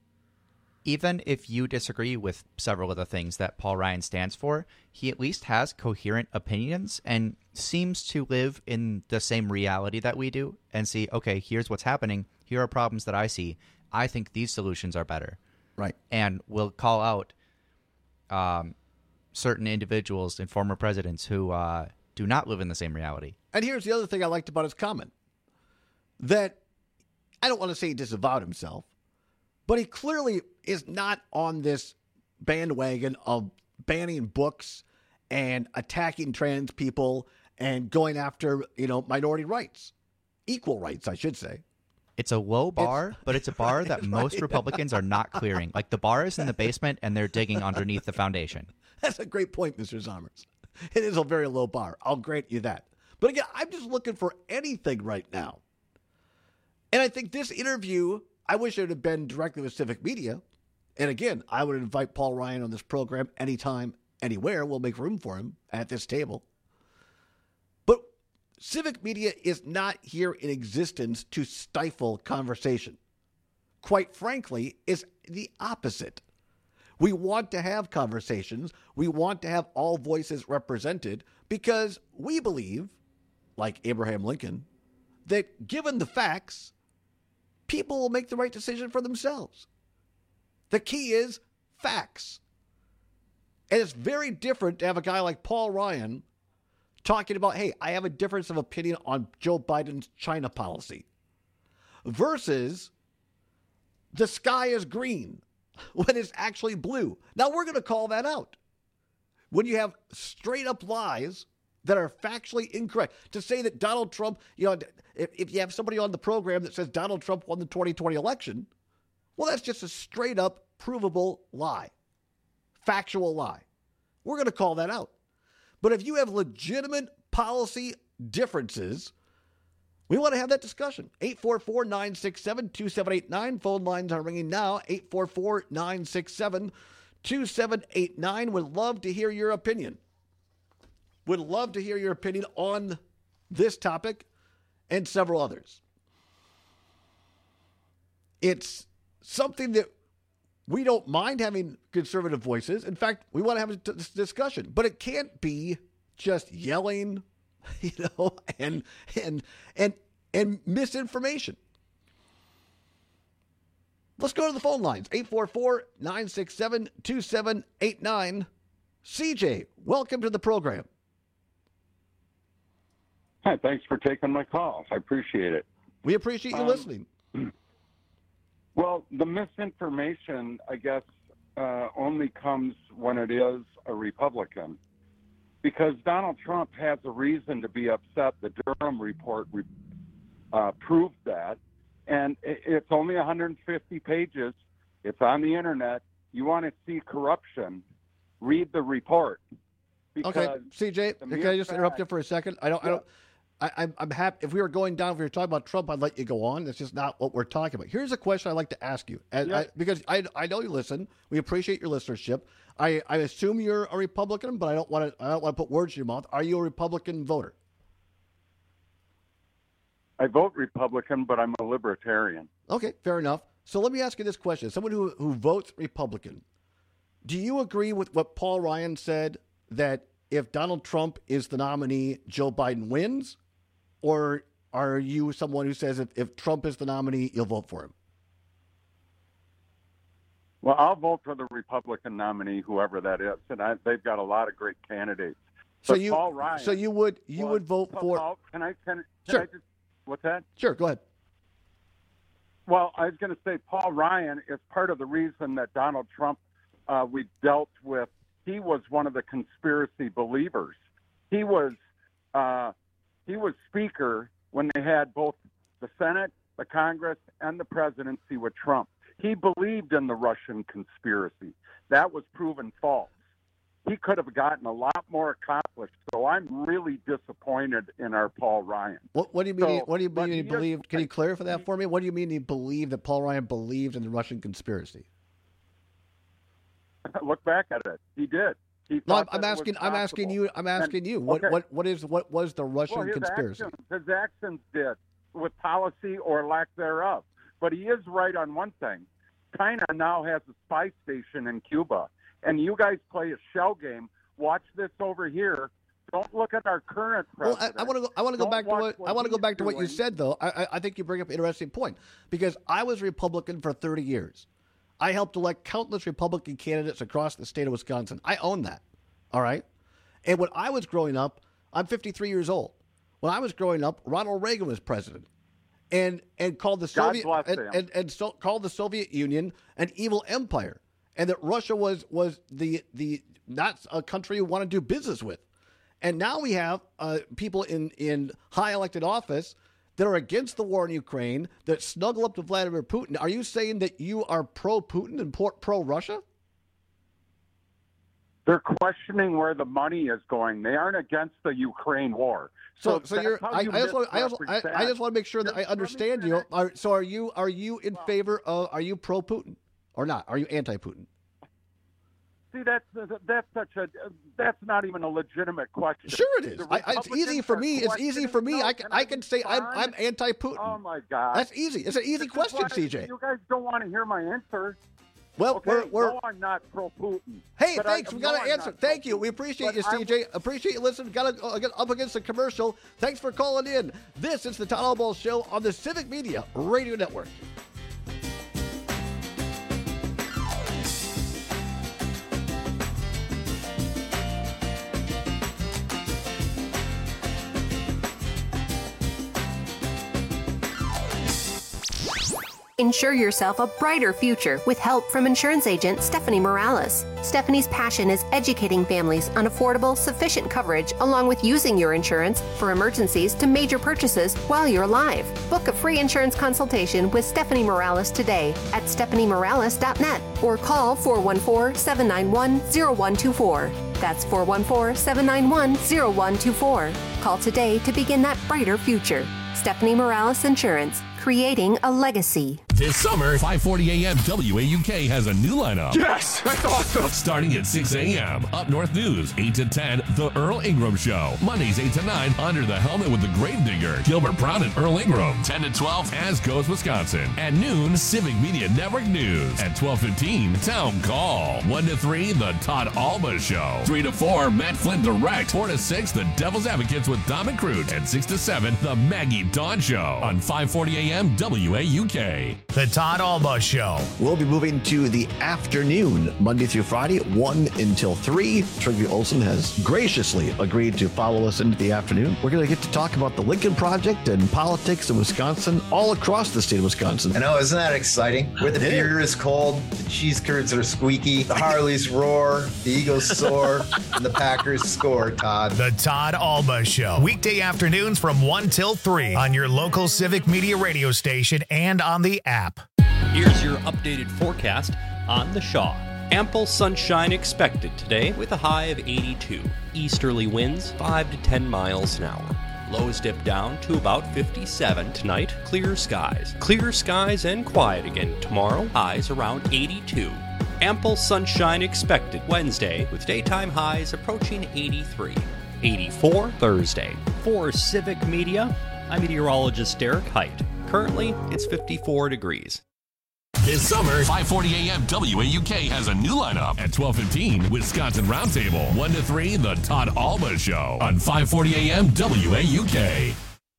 even if you disagree with several of the things that Paul Ryan stands for, he at least has coherent opinions and seems to live in the same reality that we do and see, okay, here's what's happening. Here are problems that I see. I think these solutions are better. Right. And we'll call out certain individuals and former presidents who do not live in the same reality. And here's the other thing I liked about his comment. That I don't want to say he disavowed himself, but he clearly is not on this bandwagon of banning books and attacking trans people and going after, minority rights. Equal rights, I should say. It's a low bar, but it's a bar that most Republicans are not clearing. Like the bar is in the basement and they're digging underneath the foundation. That's a great point, Mr. Zommers. It is a very low bar. I'll grant you that. But again, I'm just looking for anything right now. And I think this interview, I wish it had been directly with Civic Media. And again, I would invite Paul Ryan on this program anytime, anywhere. We'll make room for him at this table. But Civic Media is not here in existence to stifle conversation. Quite frankly, it's the opposite. We want to have conversations. We want to have all voices represented because we believe, like Abraham Lincoln, that given the facts, people will make the right decision for themselves. The key is facts. And it's very different to have a guy like Paul Ryan talking about, hey, I have a difference of opinion on Joe Biden's China policy versus the sky is green when it's actually blue. Now, we're going to call that out. When you have straight up lies that are factually incorrect. To say that Donald Trump, if you have somebody on the program that says Donald Trump won the 2020 election, well, that's just a straight up provable lie. Factual lie. We're going to call that out. But if you have legitimate policy differences, we want to have that discussion. 844-967-2789. Phone lines are ringing now. 844-967-2789. Would love to hear your opinion. Would love to hear your opinion on this topic and several others. It's something that we don't mind having conservative voices. In fact, we want to have a discussion, but it can't be just yelling, and misinformation. Let's go to the phone lines. 844-967-2789. CJ, welcome to the program. Hi, thanks for taking my call. I appreciate it. We appreciate you listening. Well, the misinformation, I guess, only comes when it is a Republican. Because Donald Trump has a reason to be upset. The Durham report proved that. And it's only 150 pages. It's on the internet. You want to see corruption, read the report. Okay, CJ, can I just interrupt you for a second? I'm happy. If we were going down, if we were talking about Trump, I'd let you go on. That's just not what we're talking about. Here's a question I'd like to ask you, because I know you listen. We appreciate your listenership. I assume you're a Republican, but I don't want to put words in your mouth. Are you a Republican voter? I vote Republican, but I'm a libertarian. Okay, fair enough. So let me ask you this question. Someone who votes Republican, do you agree with what Paul Ryan said, that if Donald Trump is the nominee, Joe Biden wins? Or are you someone who says if Trump is the nominee, you'll vote for him? Well, I'll vote for the Republican nominee, whoever that is, and they've got a lot of great candidates. So but Paul Ryan, you would vote for? Can I Sure. just, what's that? Sure, go ahead. Well, I was going to say Paul Ryan is part of the reason that Donald Trump we dealt with. He was one of the conspiracy believers. He was Speaker when they had both the Senate, the Congress, and the presidency with Trump. He believed in the Russian conspiracy. That was proven false. He could have gotten a lot more accomplished. So I'm really disappointed in our Paul Ryan. What do you mean? What do you mean he believed? Can you clarify that for me? What do you mean he believed that Paul Ryan believed in the Russian conspiracy? Look back at it. He did. No, I'm asking you. What was the Russian conspiracy? His actions did, with policy or lack thereof. But he is right on one thing. China now has a spy station in Cuba, and you guys play a shell game. Watch this over here. Don't look at our current president. Well, I want to go back to what you said, though. I think you bring up an interesting point, because I was Republican for 30 years. I helped elect countless Republican candidates across the state of Wisconsin. I own that. All right. And when I was growing up, I'm 53 years old. When I was growing up, Ronald Reagan was president, and called the called the Soviet Union an evil empire, and that Russia was the not a country you want to do business with. And now we have people in high elected office that are against the war in Ukraine, that snuggle up to Vladimir Putin. Are you saying that you are pro-Putin and pro-Russia? They're questioning where the money is going. They aren't against the Ukraine war. I just want to make sure that I understand you. So are you in favor of? Are you pro-Putin or not? Are you anti-Putin? See, that's not even a legitimate question. Sure, it is. It's easy for me. It's easy for me. I can say I'm anti-Putin. Oh my God, that's easy. It's an easy question, CJ. You guys don't want to hear my answer. Well, okay, we're I'm not pro-Putin. Hey, thanks. We got to answer. Thank you. We appreciate you, CJ. Appreciate you listening. Got to get up against the commercial. Thanks for calling in. This is the Todd Albaugh Show on the Civic Media Radio Network. Ensure yourself a brighter future with help from insurance agent Stephanie Morales. Stephanie's passion is educating families on affordable, sufficient coverage, along with using your insurance for emergencies to major purchases while you're alive. Book a free insurance consultation with Stephanie Morales today at stephaniemorales.net or call 414-791-0124. That's 414-791-0124. Call today to begin that brighter future. Stephanie Morales Insurance, creating a legacy. This summer, 5:40 a.m. WAUK has a new lineup. Yes, that's awesome. Starting at 6 a.m. Up North News, 8 to 10, The Earl Ingram Show. Mondays, 8 to 9, Under the Helmet with the Gravedigger, Gilbert Brown and Earl Ingram. 10 to 12, As Goes Wisconsin. At noon, Civic Media Network News. At 12:15, Town Call. 1 to 3, The Todd Albaugh Show. 3 to 4, Matt Flynn Direct. 4 to 6, The Devil's Advocates with Dom and Crute. And 6 to 7, The Maggie Dawn Show on 5:40 a.m. WAUK. The Todd Albaugh Show. We'll be moving to the afternoon, Monday through Friday, 1 until 3. Trygve Olsen has graciously agreed to follow us into the afternoon. We're going to get to talk about the Lincoln Project and politics in Wisconsin, all across the state of Wisconsin. I know, isn't that exciting? Where the beer is cold, the cheese curds are squeaky, the Harleys roar, the Eagles soar, and the Packers score, Todd. The Todd Albaugh Show. Weekday afternoons from 1 till 3 on your local Civic Media radio station and on the app. Here's your updated forecast on the Shaw. Ample sunshine expected today with a high of 82. Easterly winds 5 to 10 miles an hour. Lows dip down to about 57 tonight. Clear skies. Clear skies and quiet again tomorrow. Highs around 82. Ample sunshine expected Wednesday with daytime highs approaching 83. 84 Thursday. For Civic Media, I'm meteorologist Derek Height. Currently, it's 54 degrees. This summer, 540 AM WAUK has a new lineup. At 12:15, Wisconsin Roundtable. 1 to 3, The Todd Alba Show on 540 AM WAUK.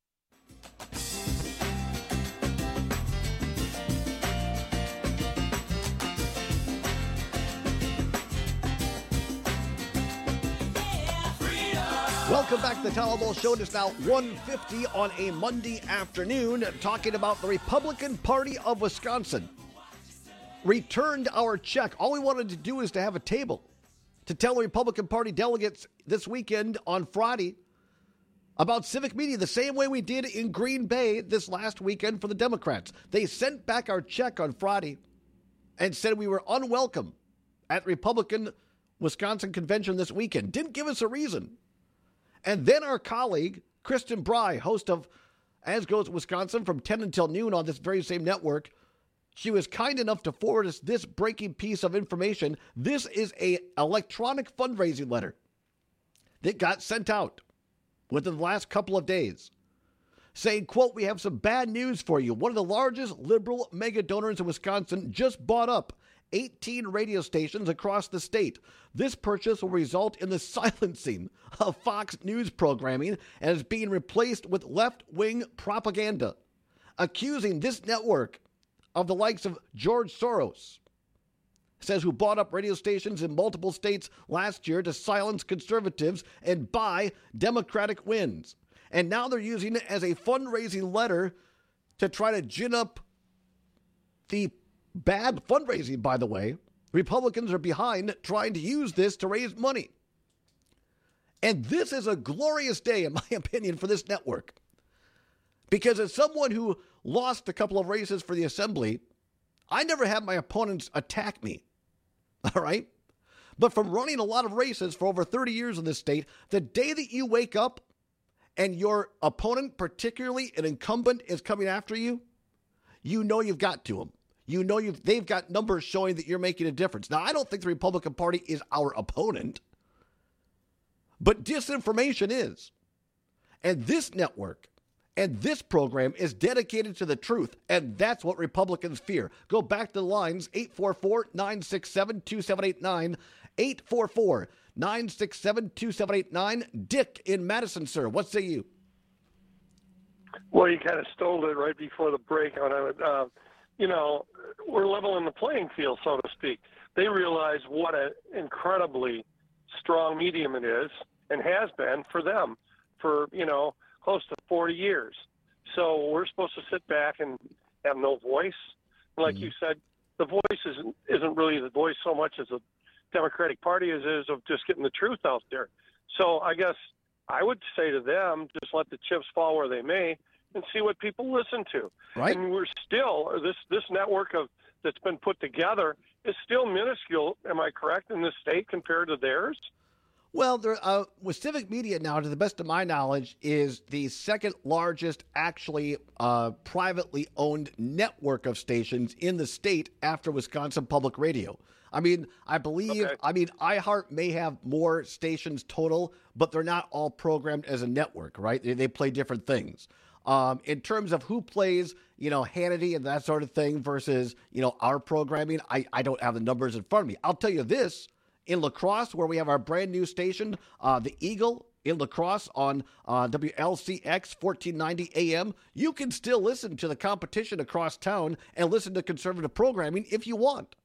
Welcome back to the Todd Alba Show. It is now 1:50 on a Monday afternoon, talking about the Republican Party of Wisconsin. Returned our check. All we wanted to do is to have a table to tell the Republican Party delegates this weekend on Friday about civic media, the same way we did in Green Bay this last weekend for the Democrats. They sent back our check on Friday and said we were unwelcome at Republican Wisconsin Convention this weekend. Didn't give us a reason. And then our colleague, Kristen Bry, host of As Goes Wisconsin from 10 until noon on this very same network, she was kind enough to forward us this breaking piece of information. This is an electronic fundraising letter that got sent out within the last couple of days saying, quote, "We have some bad news for you. One of the largest liberal mega donors in Wisconsin just bought up 18 radio stations across the state. This purchase will result in the silencing of Fox News programming and is being replaced with left-wing propaganda, accusing this network of the likes of George Soros," says, "who bought up radio stations in multiple states last year to silence conservatives and buy Democratic wins. And now they're using it as a fundraising letter to try to gin up the bad fundraising, by the way. Republicans are behind trying to use this to raise money." And this is a glorious day, in my opinion, for this network. Because as someone who lost a couple of races for the assembly, I never had my opponents attack me. All right? But from running a lot of races for over 30 years in this state, the day that you wake up and your opponent, particularly an incumbent, is coming after you, you know you've got to them. You know they've got numbers showing that you're making a difference. Now, I don't think the Republican Party is our opponent, but disinformation is. And this network and this program is dedicated to the truth, and that's what Republicans fear. Go back to the lines, 844-967-2789, 844-967-2789. Dick in Madison, sir. What say you? Well, you kind of stole it right before the break on it. We're leveling the playing field, so to speak. They realize what an incredibly strong medium it is and has been for them for, close to 40 years. So we're supposed to sit back and have no voice. Like you said, the voice isn't really the voice so much as the Democratic Party is of just getting the truth out there. So I guess I would say to them, just let the chips fall where they may and see what people listen to. Right. And we're still, this network that's been put together is still minuscule, am I correct, in this state compared to theirs? Well, with Civic Media now, to the best of my knowledge, is the second largest actually privately owned network of stations in the state after Wisconsin Public Radio. I mean, I believe, iHeart may have more stations total, but they're not all programmed as a network, right? They play different things. In terms of who plays, Hannity and that sort of thing versus, our programming, I don't have the numbers in front of me. I'll tell you this. In La Crosse, where we have our brand new station, the Eagle in La Crosse on WLCX 1490 AM, you can still listen to the competition across town and listen to conservative programming if you want.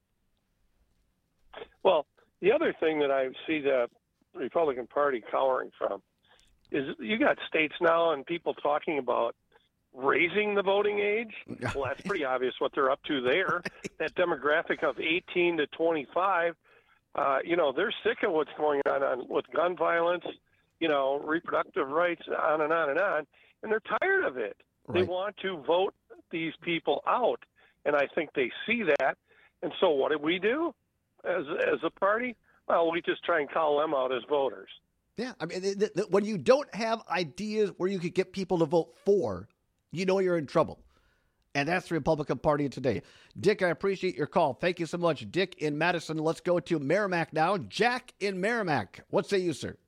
Well, the other thing that I see the Republican Party cowering from is you got states now and people talking about raising the voting age. Well, that's pretty obvious what they're up to there. That demographic of 18 to 25, they're sick of what's going on with gun violence, reproductive rights, on and on and on, and they're tired of it. Right. They want to vote these people out, and I think they see that. And so what do as a party? Well, we just try and call them out as voters. Yeah, I mean, when you don't have ideas where you could get people to vote for, you're in trouble. And that's the Republican Party today. Dick, I appreciate your call. Thank you so much. Dick in Madison. Let's go to Merrimack now. Jack in Merrimack. What say you, sir?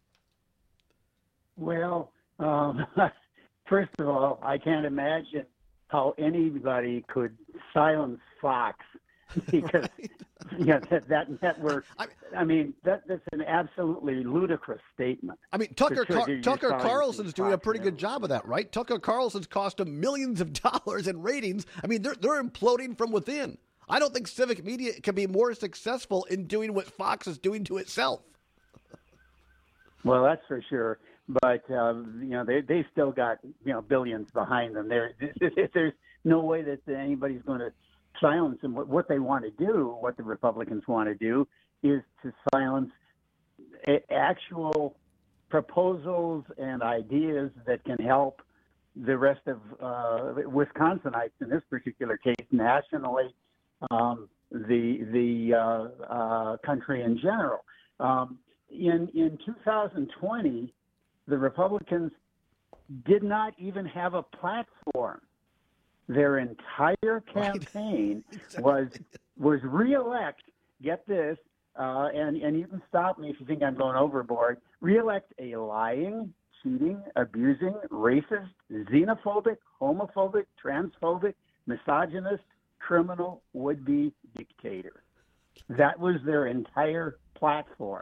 Well, first of all, I can't imagine how anybody could silence Fox because that network. I mean, that's an absolutely ludicrous statement. I mean, Tucker Carlson's doing a pretty good job of that, right? Tucker Carlson's cost him millions of dollars in ratings. I mean, they're imploding from within. I don't think civic media can be more successful in doing what Fox is doing to itself. Well, that's for sure. But they still got billions behind them. There's no way that anybody's going to silence them. What they want to do, what the Republicans want to do, is to silence actual proposals and ideas that can help the rest of Wisconsinites, in this particular case, nationally, the country in general. In 2020, the Republicans did not even have a platform. Their entire campaign was reelect. Get this, and you can stop me if you think I'm going overboard. Reelect a lying, cheating, abusing, racist, xenophobic, homophobic, transphobic, misogynist, criminal, would-be dictator. That was their entire platform,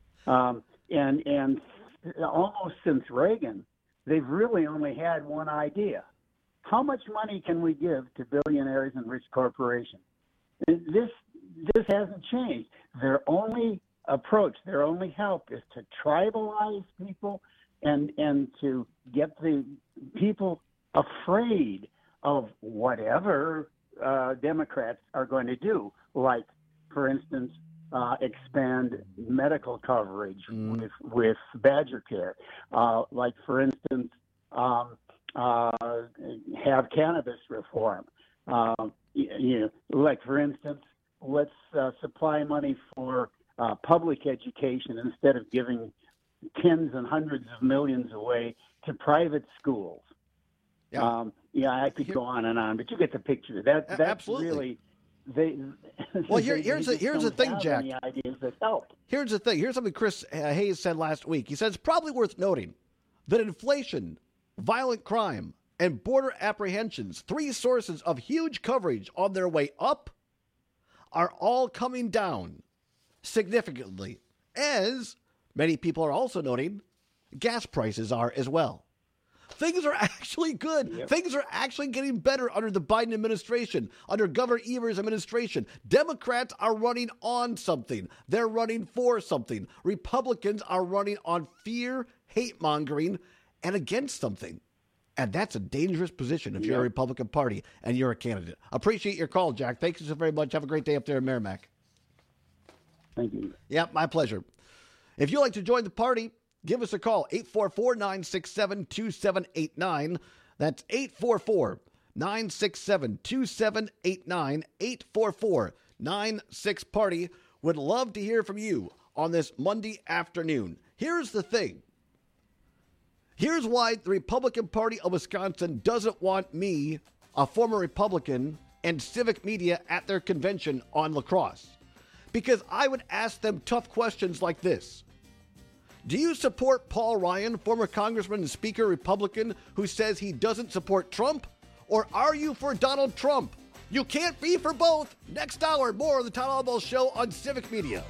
and almost since Reagan, they've really only had one idea. How much money can we give to billionaires and rich corporations? This hasn't changed. Their only approach, their only help is to tribalize people and to get the people afraid of whatever Democrats are going to do, like, for instance, expand medical coverage with Badger Care, like, for instance, have cannabis reform. Like, for instance, let's supply money for public education instead of giving tens and hundreds of millions away to private schools. Yeah, I could go on, but you get the picture. That's absolutely. Really here's the thing, Jack. Here's the thing. Here's something Chris Hayes said last week. He said it's probably worth noting that inflation, violent crime, and border apprehensions, three sources of huge coverage on their way up, are all coming down significantly, as many people are also noting gas prices are as well. Things are actually good. Yep. Things are actually getting better under the Biden administration, under Governor Evers' administration. Democrats are running on something. They're running for something. Republicans are running on fear, hate-mongering, and against something. And that's a dangerous position if you're a Republican Party and you're a candidate. Appreciate your call, Jack. Thank you so very much. Have a great day up there in Merrimack. Thank you. Yeah, my pleasure. If you'd like to join the party, give us a call, 844-967-2789. That's 844-967-2789, 844-96-PARTY. Would love to hear from you on this Monday afternoon. Here's the thing. Here's why the Republican Party of Wisconsin doesn't want me, a former Republican, and civic media at their convention on La Crosse. Because I would ask them tough questions like this. Do you support Paul Ryan, former Congressman and Speaker Republican, who says he doesn't support Trump? Or are you for Donald Trump? You can't be for both. Next hour, more of the Tom Albo Show on Civic Media.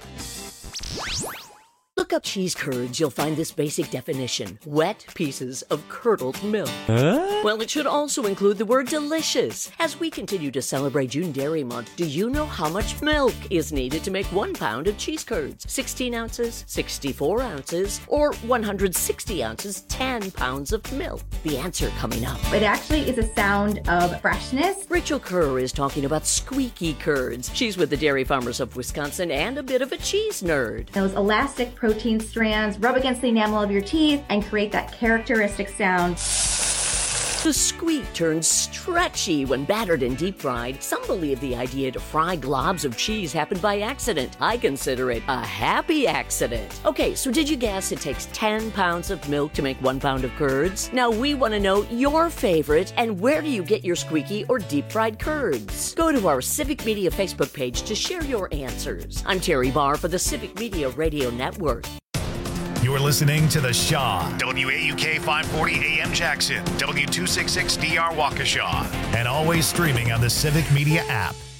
Look up cheese curds, you'll find this basic definition: wet pieces of curdled milk. Well, it should also include the word delicious. As we continue to celebrate June Dairy Month, do you know how much milk is needed to make 1 pound of cheese curds? 16 ounces, 64 ounces, or 160 ounces, 10 pounds of milk? The answer coming up. It actually is a sound of freshness. Rachel Kerr is talking about squeaky curds. She's with the Dairy Farmers of Wisconsin and a bit of a cheese nerd. Those elastic protein strands rub against the enamel of your teeth and create that characteristic sound. The squeak turns stretchy when battered and deep fried. Some believe the idea to fry globs of cheese happened by accident. I consider it a happy accident. Okay, so did you guess it takes 10 pounds of milk to make 1 pound of curds? Now we want to know your favorite and where do you get your squeaky or deep fried curds? Go to our Civic Media Facebook page to share your answers. I'm Terry Barr for the Civic Media Radio Network. You're listening to The Shaw, WAUK 540 AM Jackson, W266DR Waukesha, and always streaming on the Civic Media app.